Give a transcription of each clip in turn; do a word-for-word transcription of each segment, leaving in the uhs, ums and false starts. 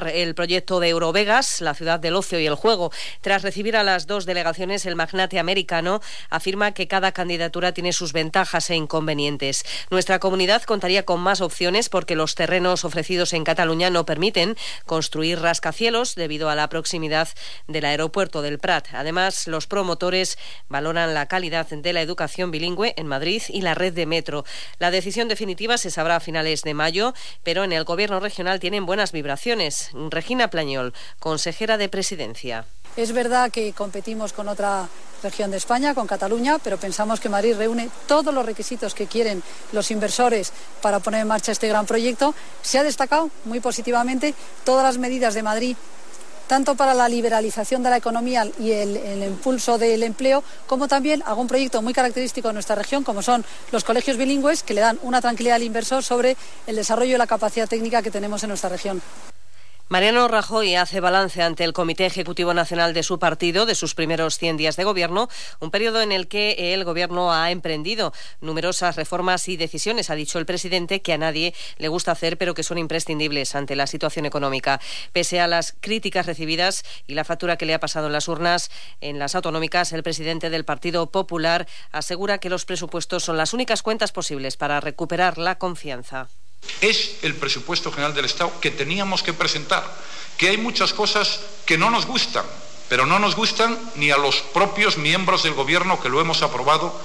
aprobar el proyecto de Eurovegas, la ciudad del ocio y el juego. Tras recibir a las dos delegaciones, el magnate americano afirma que cada candidatura tiene sus ventajas e inconvenientes. Nuestra comunidad contaría con más opciones porque los terrenos ofrecidos en Cataluña no permiten construir rascacielos debido a la proximidad del aeropuerto del Prat. Además, los promotores valoran la calidad de la educación bilingüe en Madrid y la red de metro. La decisión definitiva se sabrá a finales de mayo, pero en el gobierno regional tienen buenas vibraciones. Regina Plañol, consejera de Presidencia. Es verdad que competimos con otra región de España, con Cataluña, pero pensamos que Madrid reúne todos los requisitos que quieren los inversores para poner en marcha este gran proyecto. Se ha destacado muy positivamente todas las medidas de Madrid, tanto para la liberalización de la economía y el, el impulso del empleo, como también algún proyecto muy característico de nuestra región, como son los colegios bilingües, que le dan una tranquilidad al inversor sobre el desarrollo y la capacidad técnica que tenemos en nuestra región. Mariano Rajoy hace balance ante el Comité Ejecutivo Nacional de su partido de sus primeros cien días de gobierno, un periodo en el que el gobierno ha emprendido numerosas reformas y decisiones, ha dicho el presidente, que a nadie le gusta hacer, pero que son imprescindibles ante la situación económica. Pese a las críticas recibidas y la factura que le ha pasado en las urnas en las autonómicas, el presidente del Partido Popular asegura que los presupuestos son las únicas cuentas posibles para recuperar la confianza. Es el presupuesto general del Estado que teníamos que presentar, que hay muchas cosas que no nos gustan, pero no nos gustan ni a los propios miembros del Gobierno que lo hemos aprobado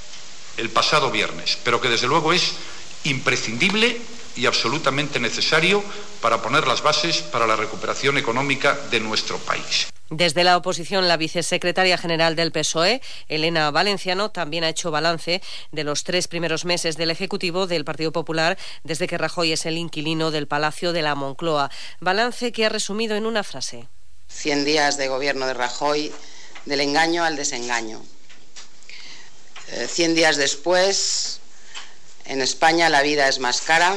el pasado viernes, pero que desde luego es imprescindible y absolutamente necesario para poner las bases para la recuperación económica de nuestro país. Desde la oposición, la vicesecretaria general del P S O E, Elena Valenciano, también ha hecho balance de los tres primeros meses del Ejecutivo del Partido Popular desde que Rajoy es el inquilino del Palacio de la Moncloa. Balance que ha resumido en una frase. Cien días de gobierno de Rajoy, del engaño al desengaño. Eh, cien días después, en España la vida es más cara,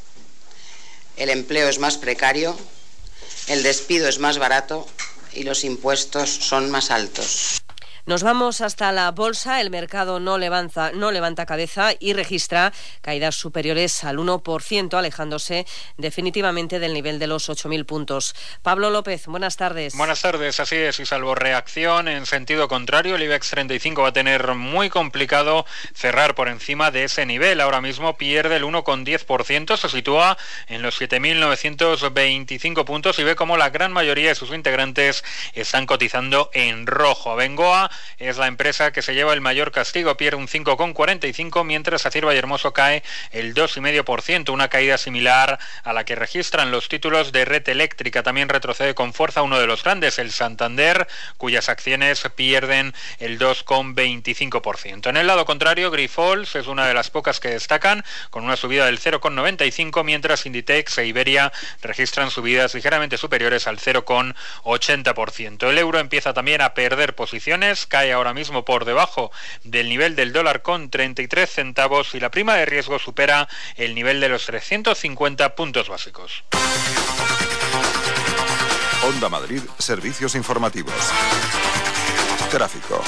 el empleo es más precario, el despido es más barato y los impuestos son más altos. Nos vamos hasta la bolsa. El mercado no levanta, no levanta cabeza y registra caídas superiores al uno por ciento, alejándose definitivamente del nivel de los ocho mil puntos. Pablo López, buenas tardes. Buenas tardes, así es, y salvo reacción en sentido contrario, el IBEX treinta y cinco va a tener muy complicado cerrar por encima de ese nivel. Ahora mismo pierde el uno coma diez por ciento, se sitúa en los siete mil novecientos veinticinco puntos y ve como la gran mayoría de sus integrantes están cotizando en rojo. Abengoa es la empresa que se lleva el mayor castigo, pierde un cinco coma cuarenta y cinco, mientras Acier Vallehermoso cae el dos coma cinco por ciento, una caída similar a la que registran los títulos de Red Eléctrica. También retrocede con fuerza uno de los grandes, el Santander, cuyas acciones pierden el dos coma veinticinco por ciento. En el lado contrario, Grifols es una de las pocas que destacan, con una subida del cero coma noventa y cinco, mientras Inditex e Iberia registran subidas ligeramente superiores al cero coma ochenta por ciento. El euro empieza también a perder posiciones, cae ahora mismo por debajo del nivel del dólar con treinta y tres centavos y la prima de riesgo supera el nivel de los trescientos cincuenta puntos básicos. Onda Madrid, servicios informativos. Tráfico.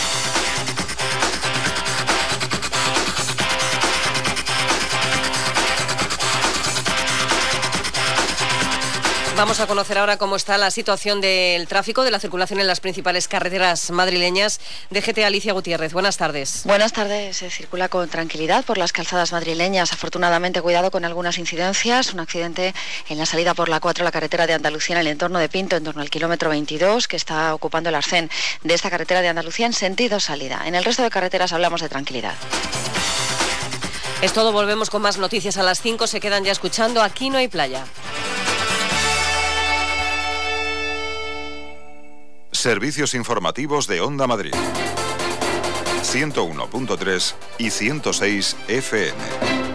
Vamos a conocer ahora cómo está la situación del tráfico, de la circulación en las principales carreteras madrileñas. D G T, Alicia Gutiérrez, buenas tardes. Buenas tardes. Se circula con tranquilidad por las calzadas madrileñas. Afortunadamente, cuidado con algunas incidencias. Un accidente en la salida por la cuatro, la carretera de Andalucía, en el entorno de Pinto, en torno al kilómetro veintidós, que está ocupando el arcén de esta carretera de Andalucía en sentido salida. En el resto de carreteras hablamos de tranquilidad. Es todo, volvemos con más noticias a las cinco. Se quedan ya escuchando Aquí no hay playa. Servicios informativos de Onda Madrid. ciento uno punto tres y ciento seis F M.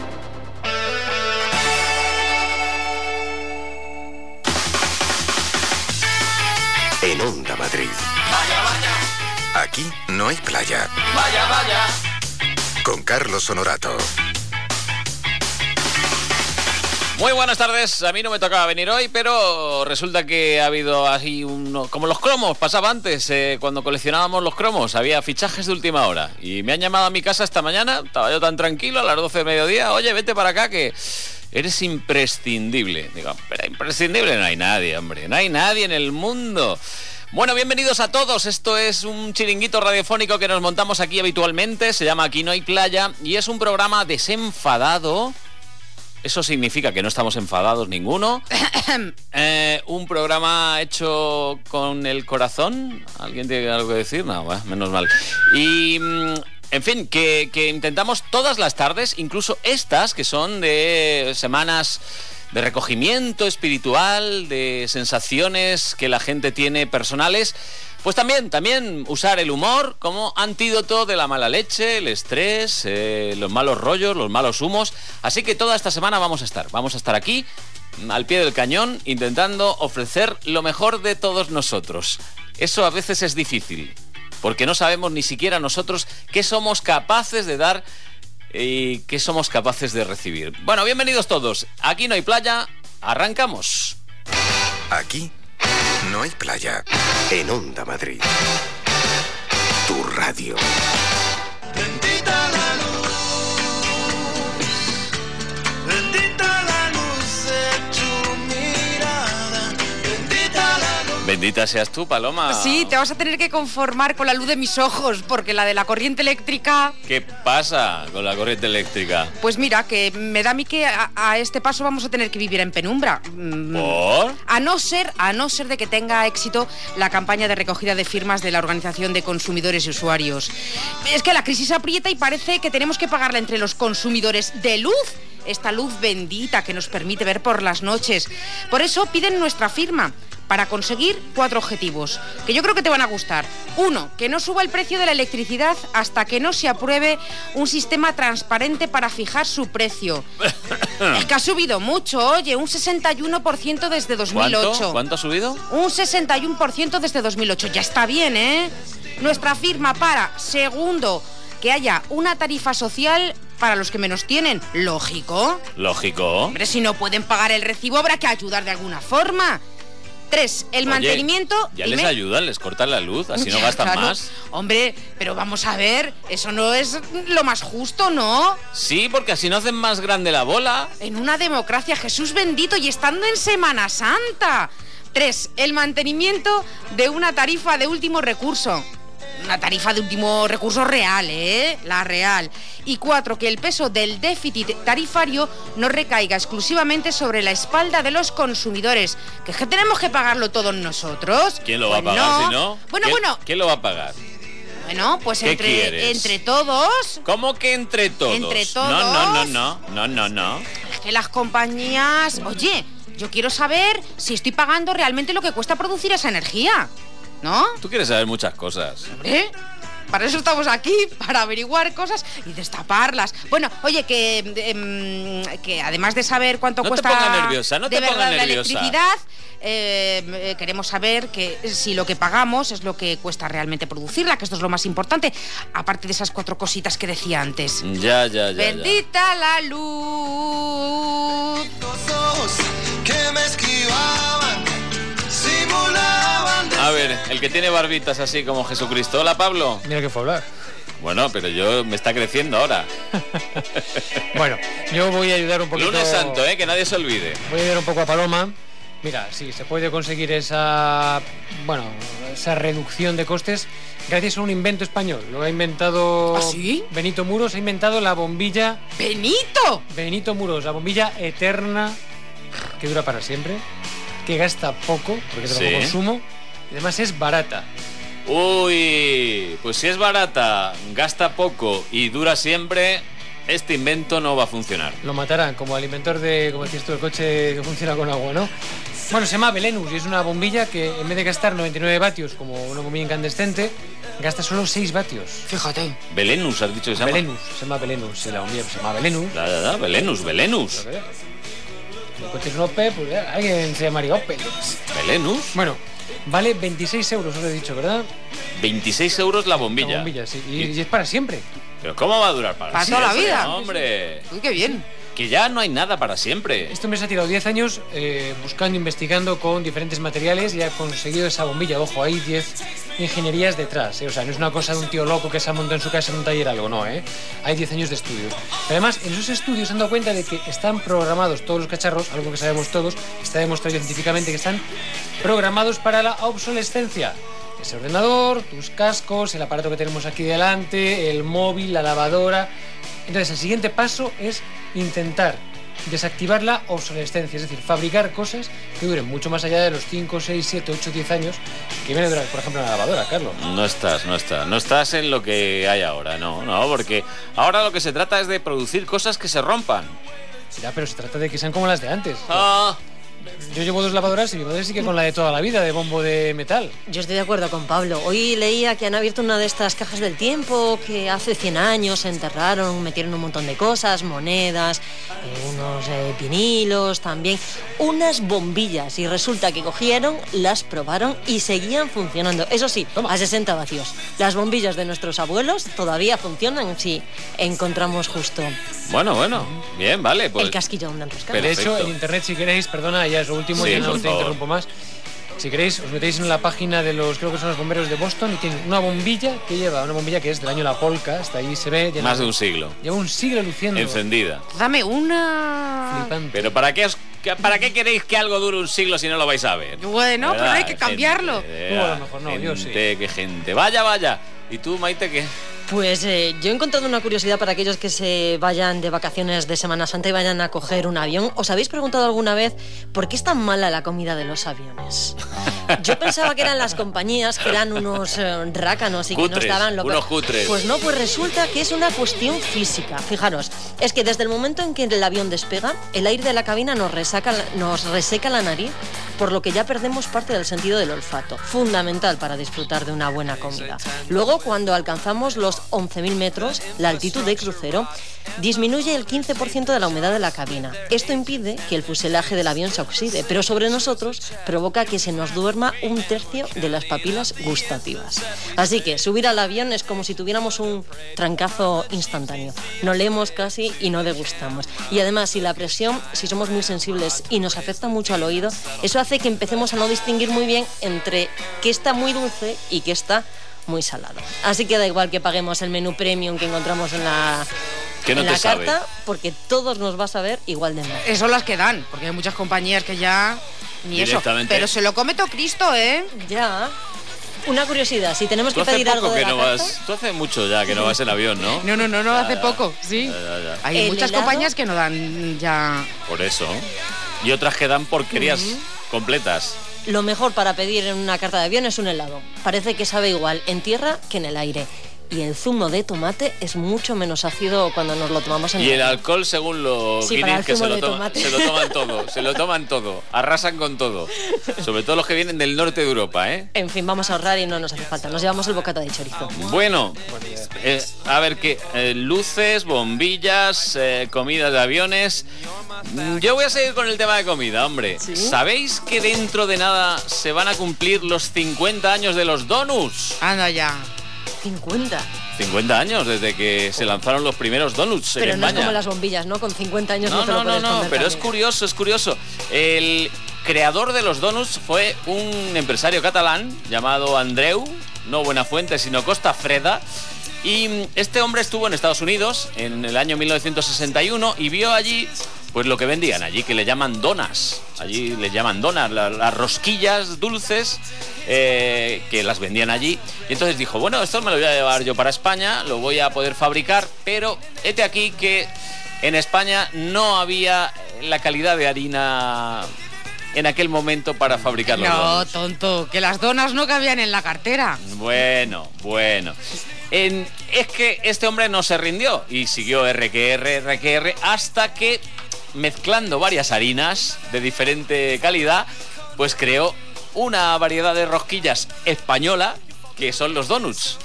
En Onda Madrid. Vaya, vaya. Aquí no hay playa. Vaya, vaya. Con Carlos Honorato. Muy buenas tardes, a mí no me tocaba venir hoy, pero resulta que ha habido así uno, como los cromos, pasaba antes, eh, cuando coleccionábamos los cromos, había fichajes de última hora, y me han llamado a mi casa esta mañana, estaba yo tan tranquilo, a las doce de mediodía, oye, vete para acá que eres imprescindible. Digo, pero imprescindible no hay nadie, hombre, no hay nadie en el mundo. Bueno, bienvenidos a todos, esto es un chiringuito radiofónico que nos montamos aquí habitualmente, se llama Aquí no hay playa, y es un programa desenfadado. Eso significa que no estamos enfadados ninguno. eh, un programa hecho con el corazón. ¿Alguien tiene algo que decir? No, bueno, menos mal. Y, en fin, que, que intentamos todas las tardes, incluso estas, que son de semanas de recogimiento espiritual, de sensaciones que la gente tiene personales, pues también, también usar el humor como antídoto de la mala leche, el estrés, eh, los malos rollos, los malos humos. Así que toda esta semana vamos a estar, vamos a estar aquí, al pie del cañón, intentando ofrecer lo mejor de todos nosotros. Eso a veces es difícil, porque no sabemos ni siquiera nosotros qué somos capaces de dar y qué somos capaces de recibir. Bueno, bienvenidos todos. Aquí no hay playa, arrancamos. Aquí no hay playa. En Onda Madrid. Tu radio. Bendita la luz, bendita la luz de tu mirada, bendita la luz. Bendita seas tú, Paloma. Sí, te vas a tener que conformar con la luz de mis ojos, porque la de la corriente eléctrica... ¿Qué pasa con la corriente eléctrica? Pues mira, que me da a mí que a, a este paso vamos a tener que vivir en penumbra. ¿Por? A no ser, a no ser de que tenga éxito la campaña de recogida de firmas de la Organización de Consumidores y Usuarios. Es que la crisis aprieta y parece que tenemos que pagarla entre los consumidores de luz. Esta luz bendita que nos permite ver por las noches. Por eso piden nuestra firma, para conseguir cuatro objetivos, que yo creo que te van a gustar. Uno, que no suba el precio de la electricidad hasta que no se apruebe un sistema transparente para fijar su precio. Es que ha subido mucho, oye, un sesenta y uno por ciento desde dos mil ocho. ¿Cuánto? ¿Cuánto ha subido? Un sesenta y uno por ciento desde dos mil ocho, ya está bien, ¿eh? Nuestra firma para, segundo, que haya una tarifa social para los que menos tienen. Lógico. Lógico. Hombre, si no pueden pagar el recibo habrá que ayudar de alguna forma. Tres, el Oye, mantenimiento... Ya dime. les ayudan, les cortan la luz, así no Ya, gastan claro. más. Hombre, pero vamos a ver, eso no es lo más justo, ¿no? Sí, porque así no hacen más grande la bola. En una democracia, Jesús bendito, y estando en Semana Santa. Tres, el mantenimiento de una tarifa de último recurso. Una tarifa de último recurso real, ¿eh? La real. Y cuatro, que el peso del déficit tarifario no recaiga exclusivamente sobre la espalda de los consumidores. Que es que tenemos que pagarlo todos nosotros. ¿Quién lo Pues va a pagar no. si no? Bueno, ¿Quién, bueno. ¿Quién lo va a pagar? Bueno, pues ¿Qué entre, quieres? entre todos. ¿Cómo que entre todos? Entre todos. No, no, no, no, no, no, no. Es que las compañías... Oye, yo quiero saber si estoy pagando realmente lo que cuesta producir esa energía, ¿no? Tú quieres saber muchas cosas. ¿Hombre? Para eso estamos aquí, para averiguar cosas y destaparlas. Bueno, oye, que, eh, que además de saber cuánto No te cuesta pongas nerviosa, no de te pongas verdad la nerviosa. electricidad, eh, eh, queremos saber que si lo que pagamos es lo que cuesta realmente producirla, que esto es lo más importante, aparte de esas cuatro cositas que decía antes. Ya, ya, ya. Bendita la luz. Los ojos que me esquivaban, simulaban. A ver, el que tiene barbitas así como Jesucristo. Hola, Pablo. Mira que fue hablar. Bueno, pero yo me está creciendo ahora. Bueno, yo voy a ayudar un poquito... Lunes Santo, ¿eh? Que nadie se olvide. Voy a ayudar un poco a Paloma. Mira, sí, se puede conseguir esa... Bueno, esa reducción de costes gracias a un invento español. Lo ha inventado... ¿Ah, sí? Benito Muros ha inventado la bombilla... ¡Benito! Benito Muros, la bombilla eterna que dura para siempre, que gasta poco, porque es de bajo Sí. consumo, y además es barata. Uy, pues si es barata, gasta poco y dura siempre, este invento no va a funcionar. Lo matarán, como al inventor de, como decías tú, el coche que funciona con agua, ¿no? Bueno, se llama Belenus y es una bombilla que en vez de gastar noventa y nueve vatios como una bombilla incandescente, gasta solo seis vatios. Fíjate. Belenus, has dicho que se llama. Belenus, se llama Belenus, sí, la bombilla se llama Belenus. Da, da, da, Belenus, Belenus. El coche es un Opel, pues ya, alguien se llamaría Opel. Belenus. Bueno, vale veintiséis euros, os he dicho, ¿verdad? veintiséis euros la bombilla. La bombilla, sí. Y, y es para siempre. ¿Pero cómo va a durar para, Para toda la siempre, vida. hombre? Uy, qué bien. que ya no hay nada para siempre. Este hombre se ha tirado diez años eh, buscando, investigando con diferentes materiales y ha conseguido esa bombilla. Ojo, hay diez ingenierías detrás, ¿eh? O sea, no es una cosa de un tío loco que se ha montado en su casa en un taller algo, no, ¿eh? Hay diez años de estudios. Además, en esos estudios se han dado cuenta de que están programados todos los cacharros, algo que sabemos todos, está demostrado científicamente que están programados para la obsolescencia. Ese ordenador, tus cascos, el aparato que tenemos aquí delante, el móvil, la lavadora. Entonces, el siguiente paso es intentar desactivar la obsolescencia, es decir, fabricar cosas que duren mucho más allá de los cinco, seis, siete, ocho, diez años que viene a durar, por ejemplo, una lavadora, Carlos. No estás, no estás, no estás en lo que hay ahora, no, no, porque ahora lo que se trata es de producir cosas que se rompan. Ya, pero se trata de que sean como las de antes. Ah. Yo llevo dos lavadoras y mi madre sigue con la de toda la vida, de bombo de metal. Yo estoy de acuerdo con Pablo. Hoy leía que han abierto una de estas cajas del tiempo que hace cien años se enterraron, metieron un montón de cosas, monedas, eh, unos eh, vinilos también, unas bombillas, y resulta que cogieron, las probaron y seguían funcionando. Eso sí, Toma. a sesenta vacíos. Las bombillas de nuestros abuelos todavía funcionan si encontramos justo... Bueno, bueno, bien, vale. Pues... el casquillo de un enroscado. De hecho, en internet, si queréis, perdona, ya es lo último, sí, ya no te interrumpo más. Si queréis, os metéis en la página de los, creo que son los bomberos de Boston, y tienen una bombilla que lleva, una bombilla que es del año La Polka, hasta ahí se ve. Más de un siglo. Lleva un siglo luciendo. Encendida. Dame una... Flipante. Pero ¿para qué, os, ¿para qué queréis que algo dure un siglo si no lo vais a ver? Bueno, ¿verdad? pero hay que cambiarlo. Gente, Tú a lo mejor no, gente, yo sí. Qué gente. Vaya, vaya. ¿Y tú, Maite, qué? Pues eh, yo he encontrado una curiosidad para aquellos que se vayan de vacaciones de Semana Santa y vayan a coger un avión. ¿Os habéis preguntado alguna vez por qué es tan mala la comida de los aviones? Yo pensaba que eran las compañías, que eran unos eh, rácanos y cutres, que nos daban lo que... unos cutres. Pues no, pues resulta que es una cuestión física. Fijaros, es que desde el momento en que el avión despega, el aire de la cabina nos, resaca, nos reseca la nariz, por lo que ya perdemos parte del sentido del olfato, fundamental para disfrutar de una buena comida. Luego, cuando alcanzamos los once mil metros, la altitud de crucero, disminuye el quince por ciento de la humedad de la cabina. Esto impide que el fuselaje del avión se oxide, pero sobre nosotros provoca que se nos duerma un tercio de las papilas gustativas. Así que subir al avión es como si tuviéramos un trancazo instantáneo. No leemos casi y no degustamos. Y además, si la presión, si somos muy sensibles y nos afecta mucho al oído, eso hace que empecemos a no distinguir muy bien entre qué está muy dulce y qué está muy salado. Así que da igual que paguemos el menú premium que encontramos en la, que no en te la sabe. carta, porque todos nos va a saber igual de mal. Eso son las que dan, porque hay muchas compañías que ya ni eso. Pero se lo come todo Cristo, ¿eh? Ya. Una curiosidad, si tenemos Tú que hace pedir poco algo de que la no carta... vas, tú hace mucho ya que no vas en avión, ¿no? No, no, no, no, Ya, hace ya. poco, sí. Ya, ya, ya. Hay ¿El muchas helado? compañías que no dan ya... Por eso. Y otras que dan porquerías Ujú. completas. Lo mejor para pedir en una carta de avión es un helado. Parece que sabe igual en tierra que en el aire. Y el zumo de tomate es mucho menos ácido cuando nos lo tomamos en Y el avión. alcohol, según los Sí, para guiris, el que se zumo lo, de toman, tomate. se lo toman todo, se lo toman todo, arrasan con todo. Sobre todo los que vienen del norte de Europa, ¿eh? En fin, vamos a ahorrar y no nos hace falta. Nos llevamos el bocata de chorizo. Bueno, eh, a ver qué, eh, luces, bombillas, eh, comida de aviones. Mm, Yo voy a seguir con el tema de comida, hombre. ¿Sí? ¿Sabéis que dentro de nada se van a cumplir los cincuenta años de los donuts? Anda ya. cincuenta. cincuenta años desde que se lanzaron los primeros donuts Pero en no es España. como las bombillas, ¿no? Con cincuenta años no, No, te lo no, no, puedes no, comer pero es también. curioso, es curioso. El creador de los donuts fue un empresario catalán llamado Andreu, no Buenafuente, sino Costa Freda. Y este hombre estuvo en Estados Unidos en el año mil novecientos sesenta y uno y vio allí pues lo que vendían allí, que le llaman donas. Allí le llaman donas, la- las rosquillas dulces eh, que las vendían allí. Y entonces dijo, bueno, esto me lo voy a llevar yo para España, lo voy a poder fabricar, pero hete aquí que en España no había la calidad de harina en aquel momento para fabricar los No, donuts. tonto, que las donas no cabían en la cartera. Bueno, bueno. En- es que este hombre no se rindió y siguió R que R, R que R, hasta que, mezclando varias harinas de diferente calidad, pues creó una variedad de rosquillas española, que son los donuts.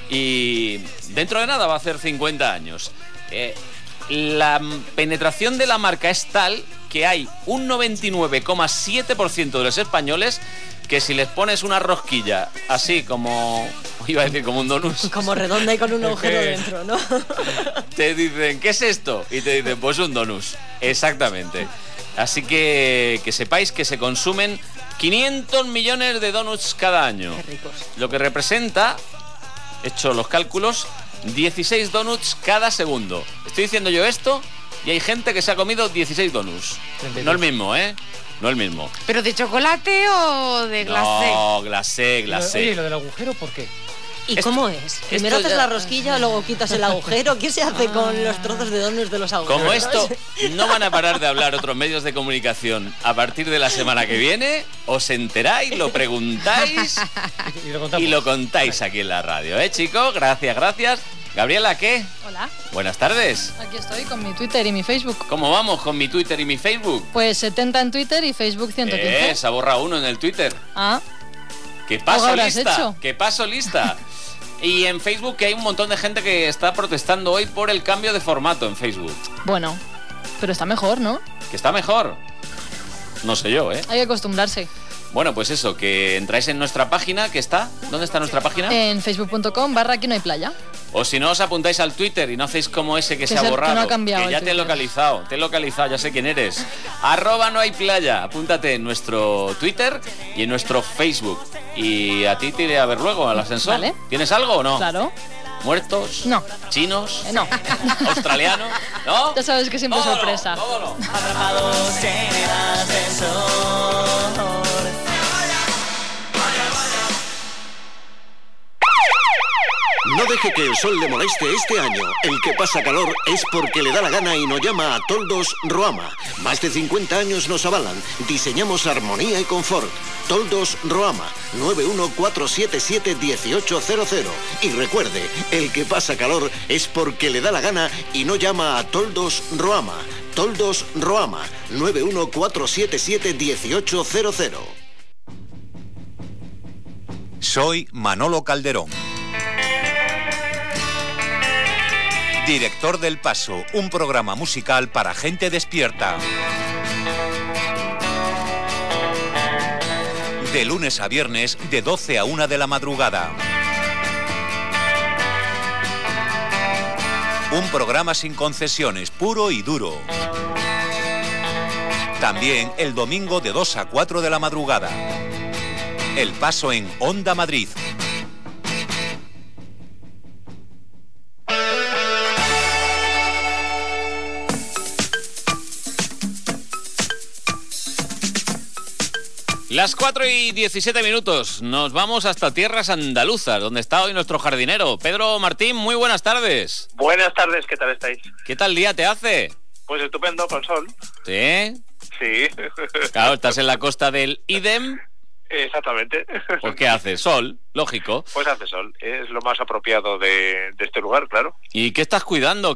Y dentro de nada va a hacer cincuenta años. Eh, la penetración de la marca es tal que hay un noventa y nueve coma siete por ciento de los españoles que si les pones una rosquilla así como, iba a decir como un donus, como redonda y con un agujero dentro, ¿no? te dicen, ¿qué es esto? Y te dicen, pues un donus. Exactamente. Así que que sepáis que se consumen quinientos millones de donuts cada año. Qué ricos. Lo que representa, hecho los cálculos, dieciséis donuts cada segundo. Estoy diciendo yo esto y hay gente que se ha comido dieciséis donuts. treinta y dos. No el mismo, ¿eh? No el mismo. ¿Pero de chocolate o de glacé? No, glacé, glacé. Oye, ¿lo del agujero por qué? ¿Y esto, cómo es? Primero haces ya... la rosquilla, luego quitas el agujero. ¿Qué se hace ah. con los trozos de donuts de los agujeros? Como esto no van a parar de hablar otros medios de comunicación a partir de la semana que viene, os enteráis, lo preguntáis y, lo y lo contáis aquí en la radio, ¿eh, chicos? Gracias, gracias. Gabriela, ¿qué? Hola. Buenas tardes. Aquí estoy con mi Twitter y mi Facebook. ¿Cómo vamos con mi Twitter y mi Facebook? Pues setenta en Twitter y Facebook ciento quince. Eh, se ha borrado uno en el Twitter. Ah. ¿Qué paso lista? ¿Qué paso lista? Y en Facebook que hay un montón de gente que está protestando hoy por el cambio de formato en Facebook. Bueno, pero está mejor, ¿no? ¿Que está mejor? No sé yo, ¿eh? Hay que acostumbrarse. Bueno, pues eso, que entráis en nuestra página, que está. ¿Dónde está nuestra página? En facebook punto com barra aquí no hay playa. O si no, os apuntáis al Twitter y no hacéis como ese que, que se ha borrado. Que no ha cambiado. Que ya te he localizado, te he localizado, ya sé quién eres. Arroba no hay playa. Apúntate en nuestro Twitter y en nuestro Facebook. Y a ti te iré a ver luego al ascensor. Vale. ¿Tienes algo o no? Claro. ¿Muertos? No. ¿Chinos? Eh, no. ¿Australianos? ¿No? Ya sabes que siempre es sorpresa. No, todo no. Atrapados en el ascensor. No deje que el sol le moleste este año. El que pasa calor es porque le da la gana y nos llama a Toldos Roama. Más de cincuenta años nos avalan. Diseñamos armonía y confort. Toldos Roama, nueve uno cuatro siete siete uno ocho cero cero. Y recuerde, el que pasa calor es porque le da la gana y no llama a Toldos Roama. Toldos Roama, nueve uno cuatro siete siete uno ocho cero cero. Soy Manolo Calderón. Director del Paso, un programa musical para gente despierta. De lunes a viernes, de doce a una de la madrugada. Un programa sin concesiones, puro y duro. También el domingo de dos a cuatro de la madrugada. El Paso en Onda Madrid. Las cuatro y diecisiete minutos, nos vamos hasta tierras andaluzas, donde está hoy nuestro jardinero. Pedro Martín, muy buenas tardes. Buenas tardes, ¿qué tal estáis? ¿Qué tal día te hace? Pues estupendo, con sol. ¿Sí? Sí. Claro, estás en la costa del Idem. Exactamente. ¿Por qué hace sol? Lógico. Pues hace sol, es lo más apropiado de, de este lugar, claro. ¿Y qué estás cuidando?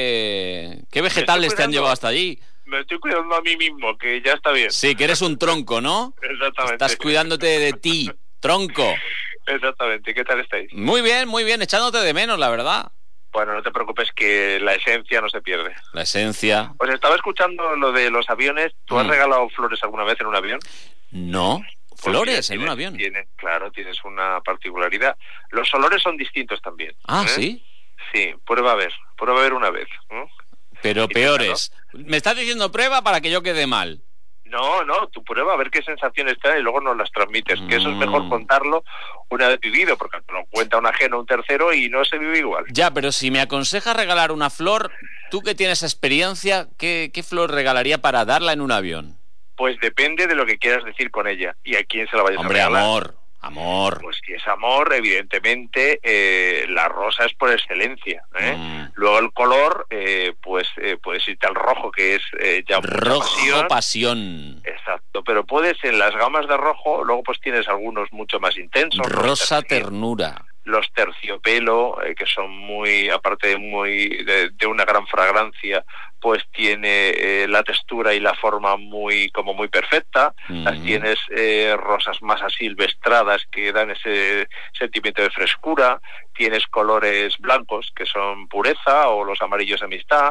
¿Qué, qué vegetales te han llevado hasta allí? Me estoy cuidando a mí mismo, que ya está bien. Sí, que eres un tronco, ¿no? Exactamente. Estás cuidándote de ti, tronco. Exactamente, ¿qué tal estáis? Muy bien, muy bien, echándote de menos, la verdad. Bueno, no te preocupes que la esencia no se pierde. La esencia. Pues estaba escuchando lo de los aviones. ¿Tú mm. has regalado flores alguna vez en un avión? No. ¿Flores pues en tienes, un avión? Tienes, claro, tienes una particularidad. Los olores son distintos también. Ah, ¿eh? ¿sí? Sí, prueba a ver, prueba a ver una vez. ¿no? Pero peores. ¿Me estás diciendo prueba para que yo quede mal? No, no, tú prueba a ver qué sensaciones te dan y luego nos las transmites. Mm. Que eso es mejor contarlo una vez vivido, porque te lo cuenta un ajeno, un tercero y no se vive igual. Ya, pero si me aconsejas regalar una flor, tú que tienes experiencia, ¿qué, qué flor regalaría para darla en un avión? Pues depende de lo que quieras decir con ella y a quién se la vayas Hombre, a regalar. Hombre, amor. Amor. Pues si es amor, evidentemente eh, la rosa es por excelencia. ¿eh? Mm. Luego el color, eh, pues eh, puedes irte al rojo, que es eh, ya rojo pasión. pasión. Exacto, pero puedes en las gamas de rojo, luego pues tienes algunos mucho más intensos. Rosa ternura. Los terciopelo, eh, que son muy, aparte de muy de, de una gran fragancia, pues tiene eh, la textura y la forma muy como muy perfecta. Mm. Las tienes eh, rosas más asilvestradas que dan ese sentimiento de frescura. Tienes colores blancos que son pureza, o los amarillos amistad,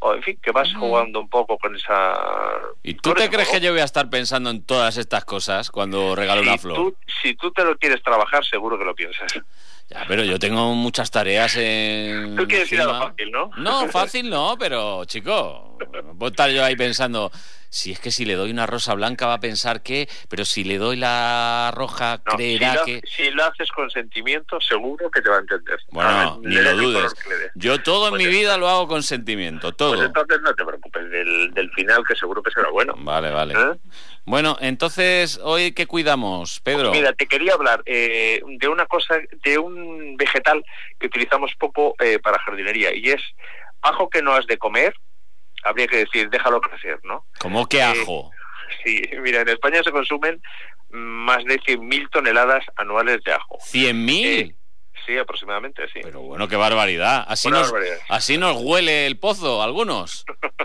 o en fin, que vas jugando un poco con esa... ¿Y tú te crees que yo voy a estar pensando en todas estas cosas cuando regalo si una flor? Tú, si tú te lo quieres trabajar, seguro que lo piensas. Ya, pero yo tengo muchas tareas en... Tú quieres ir a lo encima. fácil, ¿no? No, fácil no, pero, chico, no puedo estar yo ahí pensando... Si es que si le doy una rosa blanca va a pensar que... Pero si le doy la roja, No, creerá si lo, que... Si lo haces con sentimiento, seguro que te va a entender. Bueno, A ver, ni le lo des el dudes. color que le des. Yo todo Pues en mi es- vida lo hago con sentimiento, todo. Pues entonces no te preocupes del, del final, que seguro que será bueno. Vale, vale. ¿Eh? Bueno, entonces, ¿hoy qué cuidamos, Pedro? Mira, te quería hablar eh, de una cosa, de un vegetal que utilizamos poco eh, para jardinería, y es ajo que no has de comer. Habría que decir, déjalo crecer, ¿no? ¿Cómo que ajo? Eh, sí, mira, en España se consumen más de cien mil toneladas anuales de ajo. ¿Cien mil? Eh, sí, aproximadamente, sí. Pero bueno, qué barbaridad. Así Una nos, barbaridad. así nos huele el pozo, algunos.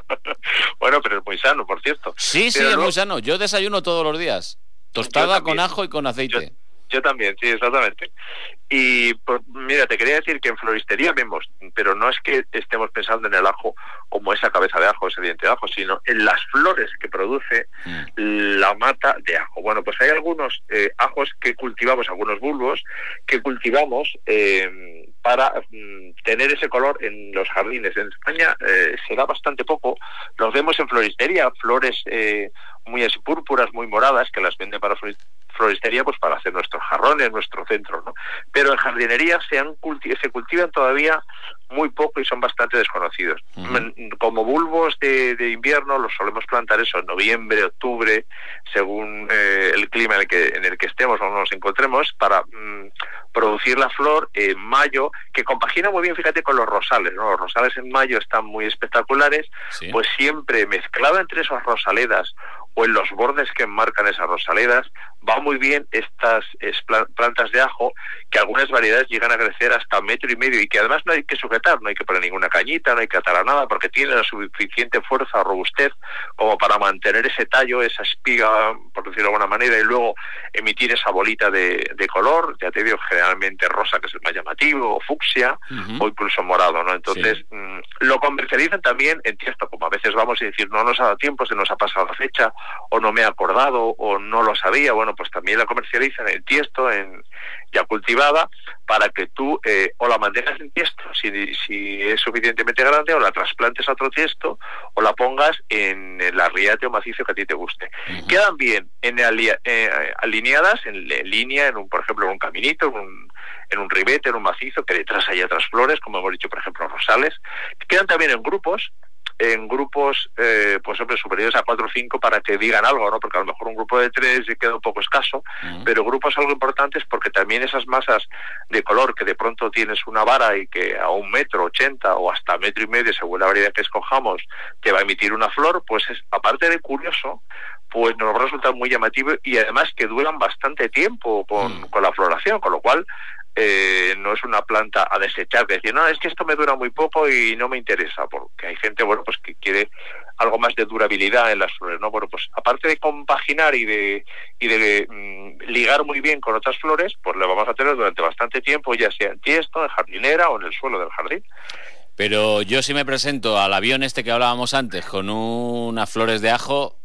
Bueno, pero es muy sano, por cierto. Sí, sí, Pero es luego- muy sano. Yo desayuno todos los días. Tostada también. con ajo y con aceite. Yo también, sí, exactamente. Y pues, mira, te quería decir que en floristería vemos, pero no es que estemos pensando en el ajo como esa cabeza de ajo, ese diente de ajo, sino en las flores que produce la mata de ajo. Bueno, pues hay algunos eh, ajos que cultivamos, algunos bulbos que cultivamos eh, para mm, tener ese color en los jardines. En España eh, se da bastante poco, los vemos en floristería, flores eh, muy así púrpuras, muy moradas, que las venden para flor- floristería, pues para hacer nuestros jarrones, nuestro centro, ¿no? Pero en jardinería se, han culti- se cultivan todavía muy poco y son bastante desconocidos. Ujú. Como bulbos de, de invierno los solemos plantar eso en noviembre, octubre, según eh, el clima en el que en el que estemos o nos encontremos, para mm, producir la flor en mayo, que compagina muy bien, fíjate, con los rosales, ¿no? Los rosales en mayo están muy espectaculares, Sí. pues siempre mezclado entre esas rosaledas o en los bordes que enmarcan esas rosaledas, va muy bien estas es, pla- plantas de ajo, que algunas variedades llegan a crecer hasta metro y medio y que además no hay que sujetar, no hay que poner ninguna cañita, no hay que atar a nada, porque tienen la suficiente fuerza o robustez como para mantener ese tallo, esa espiga, por decirlo de alguna manera, y luego emitir esa bolita de, de color, ya te digo, generalmente rosa, que es el más llamativo, o fucsia, Ujú. o incluso morado, ¿no? Entonces, Sí. mm, lo comercializan también en tiesto, como a veces vamos y decir, no nos ha dado tiempo, se nos ha pasado la fecha, o no me he acordado, o no lo sabía, bueno, pues también la comercializan en tiesto, en ya cultivada, para que tú eh, o la mantengas en tiesto, si, si es suficientemente grande, o la trasplantes a otro tiesto, o la pongas en el arriate o macizo que a ti te guste. Ujú. Quedan bien en alia- eh, alineadas, en, en línea, en un, por ejemplo, en un caminito, en un, en un ribete, en un macizo, que detrás hay otras flores, como hemos dicho, por ejemplo, rosales. Quedan también en grupos, en grupos, eh, pues hombre, superiores a cuatro o cinco, para que digan algo, ¿no? Porque a lo mejor un grupo de tres queda un poco escaso, Ujú. pero grupos algo importantes, porque también esas masas de color que de pronto tienes una vara y que a un metro ochenta o hasta metro y medio, según la variedad que escojamos, te va a emitir una flor, pues es, aparte de curioso, pues nos va a resultar muy llamativo, y además que duran bastante tiempo con, Mm. con la floración, con lo cual eh, no es una planta a desechar, que decir, no, es que esto me dura muy poco y no me interesa, porque hay gente, bueno, pues que quiere algo más de durabilidad en las flores, ¿no? Bueno, pues aparte de compaginar y de y de mm, ligar muy bien con otras flores, pues le vamos a tener durante bastante tiempo, ya sea en tiesto, en jardinera o en el suelo del jardín. Pero yo si me presento al avión este que hablábamos antes con unas flores de ajo,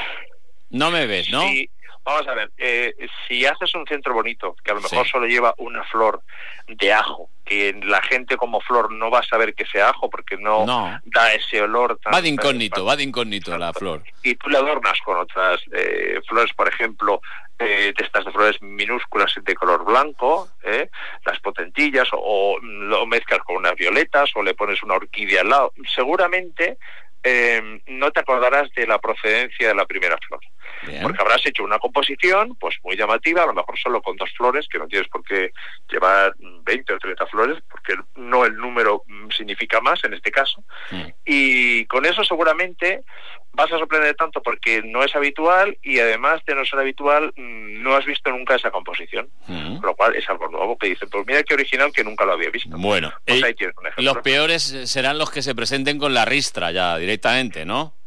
no me ves, ¿no? Sí, vamos a ver, eh, si haces un centro bonito, que a lo mejor Sí. solo lleva una flor de ajo, que la gente como flor no va a saber que sea ajo porque no, No. da ese olor tan... Va de incógnito, va de incógnito la flor. Y tú le adornas con otras eh, flores, por ejemplo, eh, de estas de flores minúsculas de color blanco, eh, las potentillas, o, o lo mezclas con unas violetas, o le pones una orquídea al lado. Seguramente eh, no te acordarás de la procedencia de la primera flor. Bien. Porque habrás hecho una composición pues muy llamativa, a lo mejor solo con dos flores, que no tienes por qué llevar veinte o treinta flores, porque no el número mm, significa más en este caso. Mm. Y con eso seguramente vas a sorprender tanto, porque no es habitual, y además de no ser habitual, mm, no has visto nunca esa composición. Mm. Con lo cual es algo nuevo que dice, pues mira qué original, que nunca lo había visto. Bueno, Pues eh, ahí tienes un ejemplo. los peores serán los que se presenten con la ristra ya directamente, ¿no?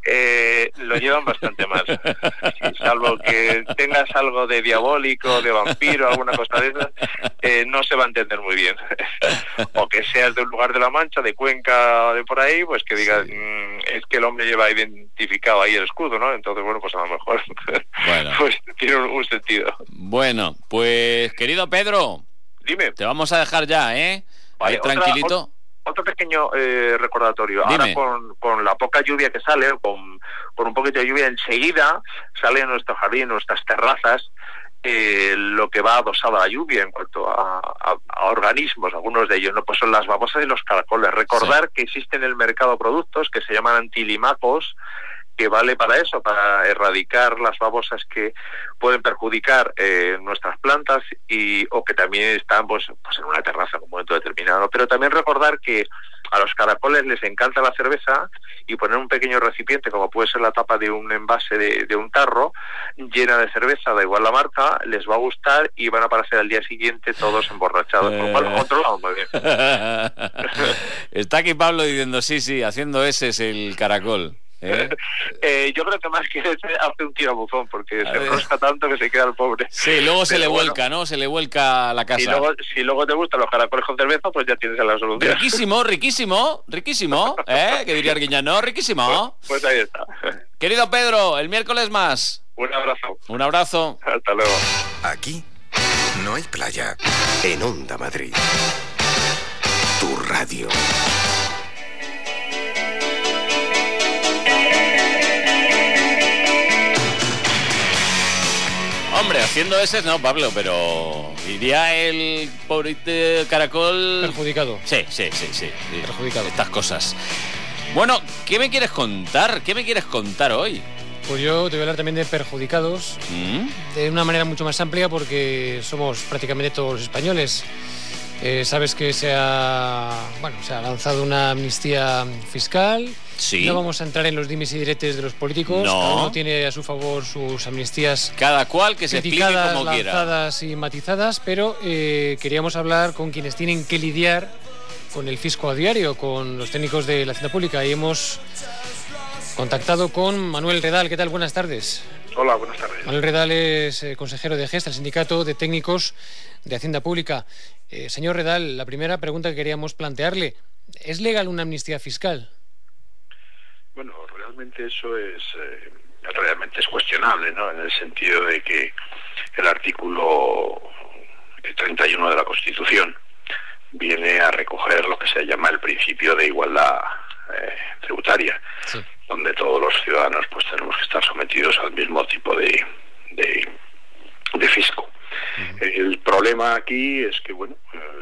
eh, lo llevan bastante mal. Sí, salvo que tengas algo de diabólico, de vampiro, alguna cosa de esas, eh, no se va a entender muy bien. O que seas de un lugar de la Mancha, de Cuenca, de por ahí, pues que digas, sí. mmm, es que el hombre lleva identificado ahí el escudo, ¿no? Entonces, bueno, pues a lo mejor bueno. pues tiene un, un sentido. Bueno, pues querido Pedro, dime. Te vamos a dejar ya, ¿eh? Vale, ahí tranquilito. Otra, otro pequeño eh, recordatorio. Dime. Ahora con, con la poca lluvia que sale, con, con un poquito de lluvia, enseguida sale en nuestro jardín, en nuestras terrazas, eh, lo que va adosado a la lluvia en cuanto a, a, a organismos, algunos de ellos, ¿no? Pues son las babosas y los caracoles. Recordar sí. que existen en el mercado productos que se llaman antilimacos, que vale para eso, para erradicar las babosas que pueden perjudicar eh, nuestras plantas y o que también están pues, pues en una terraza en un momento determinado. Pero también recordar que a los caracoles les encanta la cerveza y poner un pequeño recipiente, como puede ser la tapa de un envase de, de un tarro, llena de cerveza, da igual la marca, les va a gustar y van a aparecer al día siguiente todos emborrachados. Por lo cual, controlado muy bien. Está aquí Pablo diciendo, sí, sí, haciendo ese es el caracol. ¿Eh? eh, yo creo que más que ese hace un tirabuzón porque a se enrosca tanto que se queda el pobre. Sí, luego se Pero le bueno, vuelca, ¿no? Se le vuelca la casa. Y luego, si luego te gustan los caracoles con cerveza, pues ya tienes la solución. Riquísimo, riquísimo, riquísimo, ¿eh? Que diría Arguiñano, riquísimo. Pues, pues ahí está. Querido Pedro, el miércoles más. Un abrazo. Un abrazo. Hasta luego. Aquí no hay playa. En Onda Madrid. Tu radio. Hombre, haciendo ese no, Pablo, pero iría el pobre caracol... Perjudicado. Sí, sí, sí, sí. Perjudicado. Estas cosas. Bueno, ¿qué me quieres contar? ¿Qué me quieres contar hoy? Pues yo te voy a hablar también de perjudicados, ¿Mm? de una manera mucho más amplia porque somos prácticamente todos los españoles. Eh, sabes que se ha, bueno, se ha lanzado una amnistía fiscal. Sí. No vamos a entrar en los dimes y diretes de los políticos. No. Cada uno tiene a su favor sus amnistías. Cada cual que se explique como quiera. Lanzadas y matizadas, pero eh, queríamos hablar con quienes tienen que lidiar con el fisco a diario, con los técnicos de la Hacienda Pública. Y hemos contactado con Manuel Redal. ¿Qué tal? Buenas tardes. Hola, buenas tardes. Manuel Redal es eh, consejero de GESTA, el Sindicato de Técnicos de Hacienda Pública. Eh, señor Redal, la primera pregunta que queríamos plantearle, ¿es legal una amnistía fiscal? Bueno, realmente eso es eh, realmente es cuestionable, ¿no? En el sentido de que el artículo treinta y uno de la Constitución viene a recoger lo que se llama el principio de igualdad eh, tributaria, sí. donde todos los ciudadanos pues tenemos que estar sometidos al mismo tipo de, de, de fisco. Uh-huh. El problema aquí es que, bueno,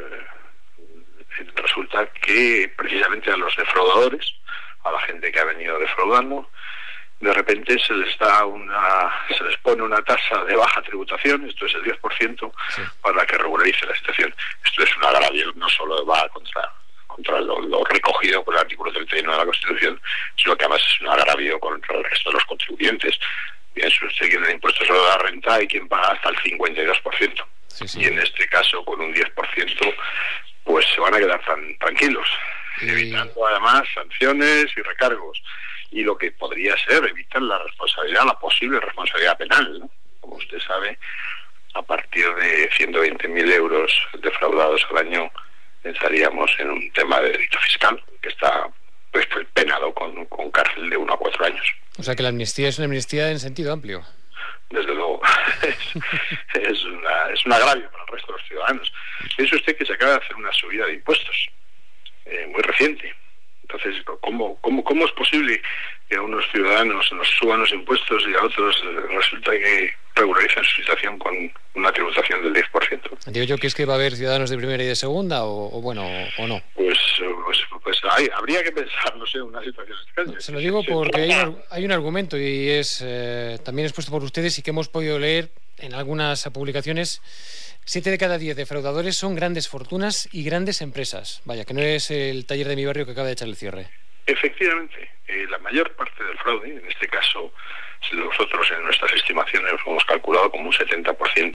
eh, resulta que precisamente a los defraudadores, a la gente que ha venido defraudando, de repente se les da una, se les pone una tasa de baja tributación, esto es el diez por ciento, sí. para que regularice la situación. Esto es un agravio, no solo va contra, contra lo, lo recogido por el artículo treinta y uno de la Constitución, sino que además es un agravio contra el resto de los contribuyentes. Piense usted que en el impuesto sobre la renta hay quien paga hasta el cincuenta y dos por ciento. Sí, sí. Y en este caso, con un diez por ciento, pues se van a quedar tan tranquilos, y... evitando además sanciones y recargos. Y lo que podría ser evitar la responsabilidad, la posible responsabilidad penal, ¿no? Como usted sabe, a partir de ciento veinte mil euros defraudados al año, estaríamos en un tema de delito fiscal, que está pues, penado con, con cárcel de uno a cuatro años. O sea que la amnistía es una amnistía en sentido amplio. Desde luego, es, es, una, es un agravio para el resto de los ciudadanos. Piense usted que se acaba de hacer una subida de impuestos, eh, muy reciente. Entonces, ¿cómo, cómo, ¿cómo es posible que a unos ciudadanos nos suban los impuestos y a otros resulta que regularicen su situación con una tributación del diez por ciento? Digo yo que es que va a haber ciudadanos de primera y de segunda, o, o bueno, o, o no. Pues, pues, pues hay, habría que pensar, no sé, una situación extraña. Se lo digo porque hay un, hay un argumento y es eh, también expuesto por ustedes y que hemos podido leer en algunas publicaciones. Siete de cada diez defraudadores son grandes fortunas y grandes empresas. Vaya, que no es el taller de mi barrio que acaba de echar el cierre. Efectivamente, eh, la mayor parte del fraude, en este caso nosotros en nuestras estimaciones hemos calculado como un setenta por ciento,